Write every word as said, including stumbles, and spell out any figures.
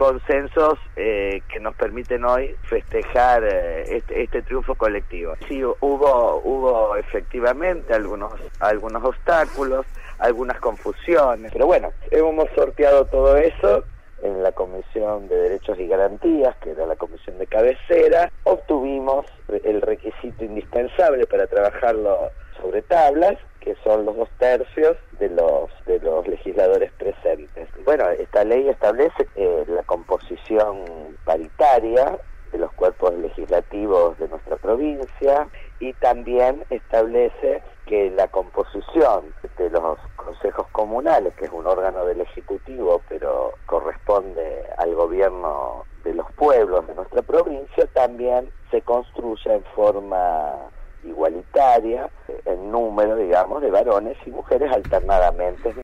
consensos eh, que nos permiten hoy festejar eh, este, este triunfo colectivo. Sí, hubo, hubo efectivamente algunos, algunos obstáculos, algunas confusiones, pero bueno, hemos sorteado todo eso en la Comisión de Derechos y Garantías, que era la comisión de cabecera. Obtuvimos el requisito indispensable para trabajarlo sobre tablas, que son los dos tercios de los de los legisladores presentes. Bueno, esta ley establece eh, la composición paritaria de los cuerpos legislativos de nuestra provincia y también establece que la composición de los consejos comunales, que es un órgano del Ejecutivo, pero corresponde al gobierno de los pueblos de nuestra provincia, también se construya en forma igualitaria, en número, digamos, de varones y mujeres alternadamente.